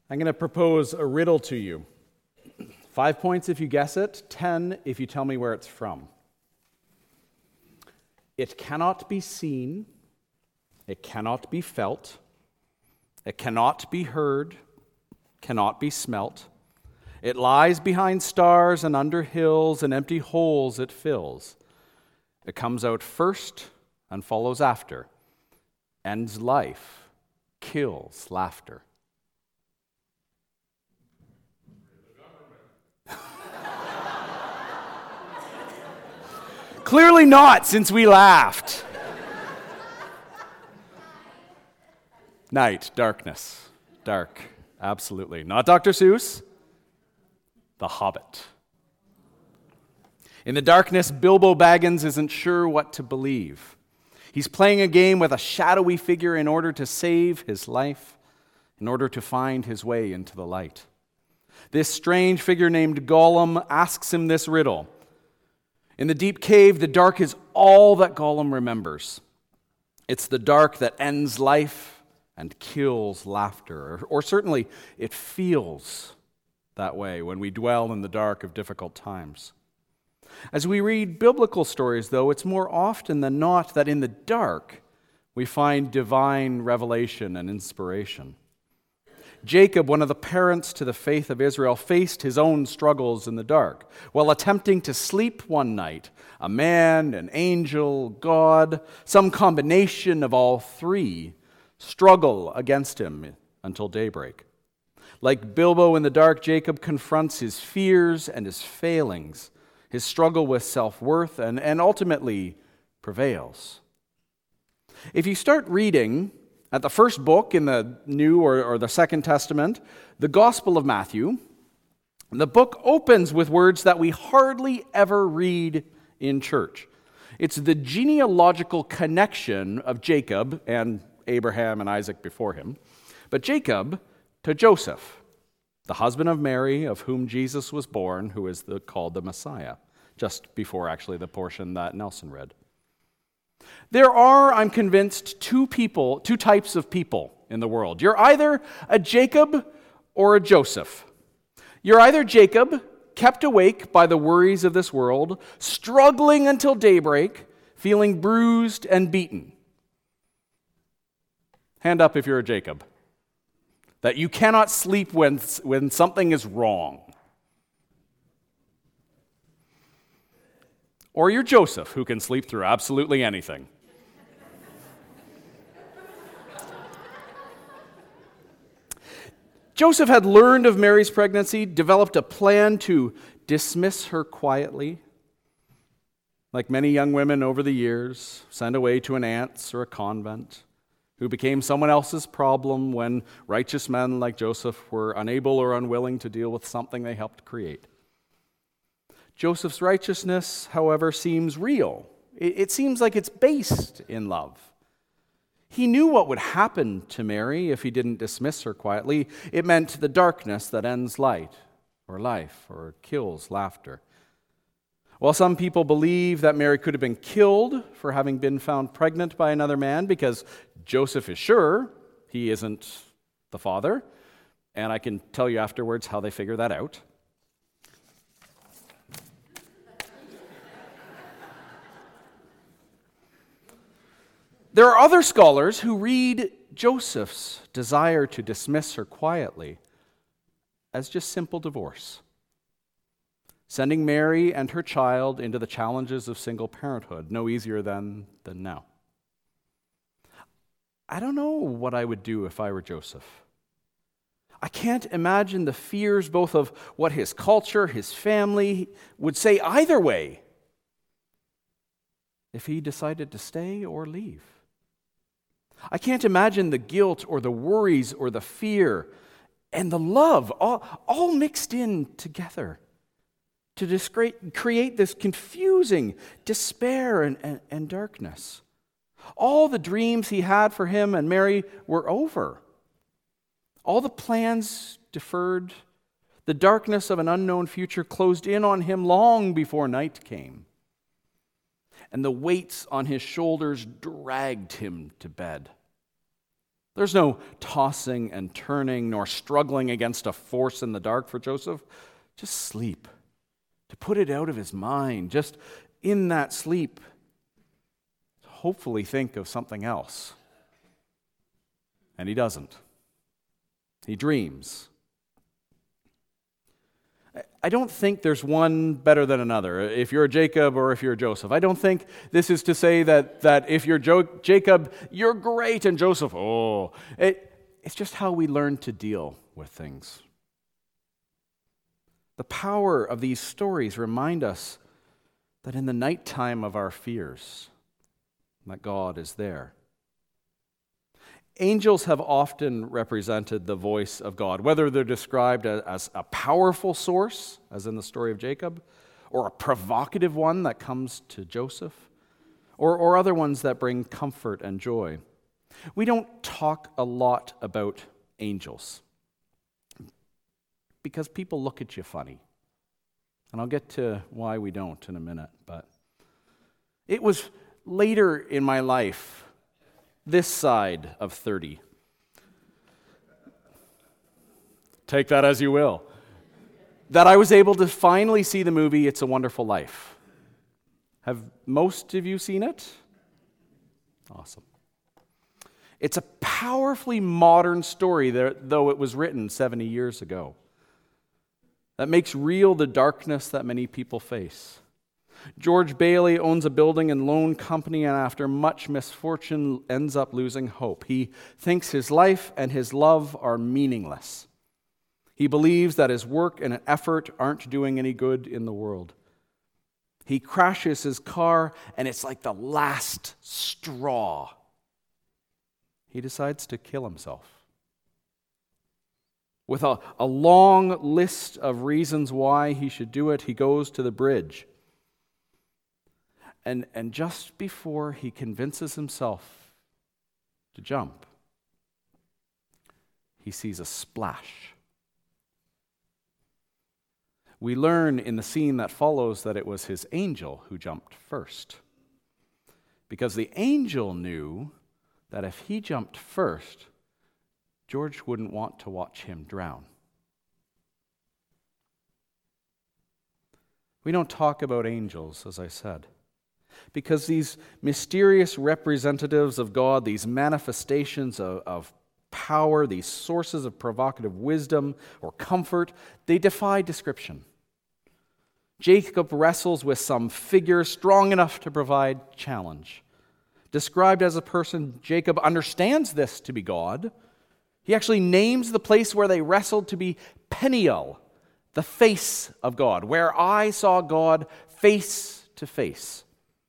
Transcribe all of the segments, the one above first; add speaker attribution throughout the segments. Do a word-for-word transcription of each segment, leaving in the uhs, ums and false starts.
Speaker 1: I'm going to propose a riddle to you. Five points if you guess it, ten if you tell me where it's from. It cannot be seen, it cannot be felt, it cannot be heard, cannot be smelt. It lies behind stars and under hills, and empty holes it fills. It comes out first and follows after, ends life, kills laughter. Clearly not, since we laughed. Night, darkness, dark, absolutely. Not Doctor Seuss, The Hobbit. In the darkness, Bilbo Baggins isn't sure what to believe. He's playing a game with a shadowy figure in order to save his life, in order to find his way into the light. This strange figure named Gollum asks him this riddle. In the deep cave, the dark is all that Gollum remembers. It's the dark that ends life and kills laughter, or, or certainly it feels that way when we dwell in the dark of difficult times. As we read biblical stories, though, it's more often than not that in the dark we find divine revelation and inspiration. Jacob, one of the parents to the faith of Israel, faced his own struggles in the dark. While attempting to sleep one night, a man, an angel, God, some combination of all three, struggle against him until daybreak. Like Bilbo in the dark, Jacob confronts his fears and his failings, his struggle with self-worth, and, and ultimately prevails. If you start reading at the first book in the New or, or the Second Testament, the Gospel of Matthew, the book opens with words that we hardly ever read in church. It's the genealogical connection of Jacob and Abraham and Isaac before him, but Jacob to Joseph, the husband of Mary, of whom Jesus was born, who is the, called the Messiah, just before actually the portion that Nelson read. There are, I'm convinced, two people, two types of people in the world. You're either a Jacob or a Joseph. You're either Jacob, kept awake by the worries of this world, struggling until daybreak, feeling bruised and beaten. Hand up if you're a Jacob. That you cannot sleep when, when something is wrong. Or you're Joseph, who can sleep through absolutely anything. Joseph had learned of Mary's pregnancy, developed a plan to dismiss her quietly. Like many young women over the years, sent away to an aunt's or a convent, who became someone else's problem when righteous men like Joseph were unable or unwilling to deal with something they helped create. Joseph's righteousness, however, seems real. It seems like it's based in love. He knew what would happen to Mary if he didn't dismiss her quietly. It meant the darkness that ends light, or life, or kills laughter. While some people believe that Mary could have been killed for having been found pregnant by another man, because Joseph is sure he isn't the father, and I can tell you afterwards how they figure that out. There are other scholars who read Joseph's desire to dismiss her quietly as just simple divorce, sending Mary and her child into the challenges of single parenthood, no easier than, than now. I don't know what I would do if I were Joseph. I can't imagine the fears both of what his culture, his family would say either way if he decided to stay or leave. I can't imagine the guilt or the worries or the fear and the love all, all mixed in together to discre- create this confusing despair and, and, and darkness. All the dreams he had for him and Mary were over. All the plans deferred. The darkness of an unknown future closed in on him long before night came. And the weights on his shoulders dragged him to bed. There's no tossing and turning nor struggling against a force in the dark for Joseph. Just sleep. To put it out of his mind. Just in that sleep, hopefully think of something else. And he doesn't. He dreams. I don't think there's one better than another, if you're Jacob or if you're Joseph. I don't think this is to say that, that if you're jo- Jacob, you're great, and Joseph, oh. It, it's just how we learn to deal with things. The power of these stories remind us that in the nighttime of our fears, that God is there. Angels have often represented the voice of God, whether they're described as a powerful source, as in the story of Jacob, or a provocative one that comes to Joseph, or, or other ones that bring comfort and joy. We don't talk a lot about angels because people look at you funny. And I'll get to why we don't in a minute. But it was later in my life, this side of thirty. Take that as you will. That I was able to finally see the movie It's a Wonderful Life. Have most of you seen it? Awesome. It's a powerfully modern story, though it was written seventy years ago, that makes real the darkness that many people face. George Bailey owns a building and loan company, and after much misfortune ends up losing hope. He thinks his life and his love are meaningless. He believes that his work and effort aren't doing any good in the world. He crashes his car, and it's like the last straw. He decides to kill himself. With a, a long list of reasons why he should do it, he goes to the bridge. And, and just before he convinces himself to jump, he sees a splash. We learn in the scene that follows that it was his angel who jumped first. Because the angel knew that if he jumped first, George wouldn't want to watch him drown. We don't talk about angels, as I said, because these mysterious representatives of God, these manifestations of, of power, these sources of provocative wisdom or comfort, they defy description. Jacob wrestles with some figure strong enough to provide challenge. Described as a person, Jacob understands this to be God. He actually names the place where they wrestled to be Peniel, the face of God, where I saw God face to face.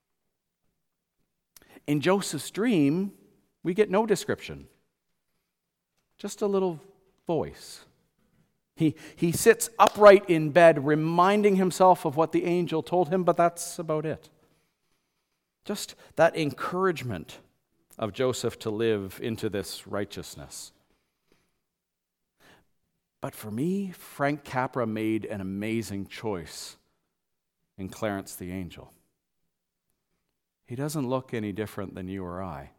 Speaker 1: In Joseph's dream, we get no description, just a little voice. He, he sits upright in bed, reminding himself of what the angel told him, but that's about it. Just that encouragement of Joseph to live into this righteousness. But for me, Frank Capra made an amazing choice in Clarence the Angel. He doesn't look any different than you or I.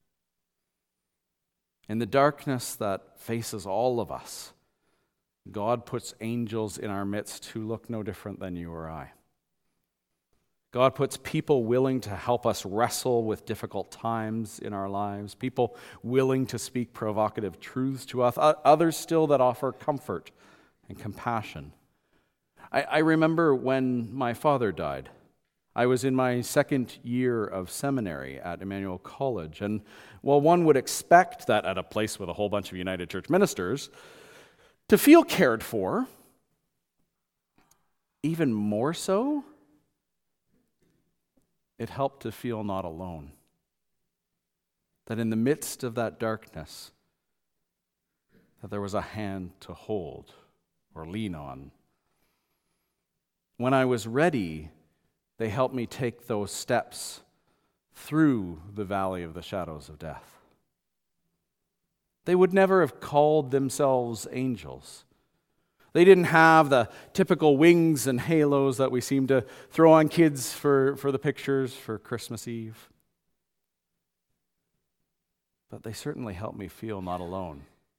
Speaker 1: In the darkness that faces all of us, God puts angels in our midst who look no different than you or I. God puts people willing to help us wrestle with difficult times in our lives, people willing to speak provocative truths to us, others still that offer comfort and compassion. I, I remember when my father died. I was in my second year of seminary at Emmanuel College, and while one would expect that at a place with a whole bunch of United Church ministers, to feel cared for, even more so, it helped to feel not alone. That in the midst of that darkness, that there was a hand to hold or lean on. When I was ready, they helped me take those steps through the valley of the shadows of death. They would never have called themselves angels. They didn't have the typical wings and halos that we seem to throw on kids for, for the pictures for Christmas Eve. but they certainly help me feel not alone.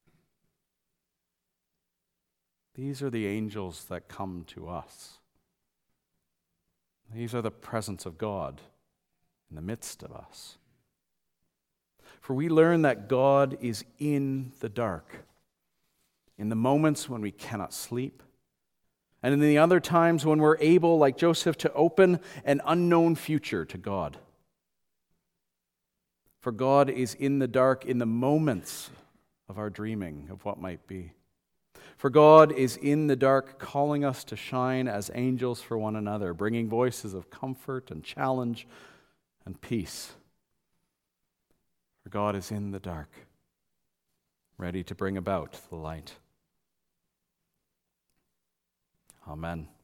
Speaker 1: These are the angels that come to us. These are the presence of God in the midst of us. For we learn that God is in the dark, in the moments when we cannot sleep, and in the other times when we're able, like Joseph, to open an unknown future to God. For God is in the dark in the moments of our dreaming of what might be. For God is in the dark, calling us to shine as angels for one another, bringing voices of comfort and challenge and peace. For God is in the dark, ready to bring about the light. Amen.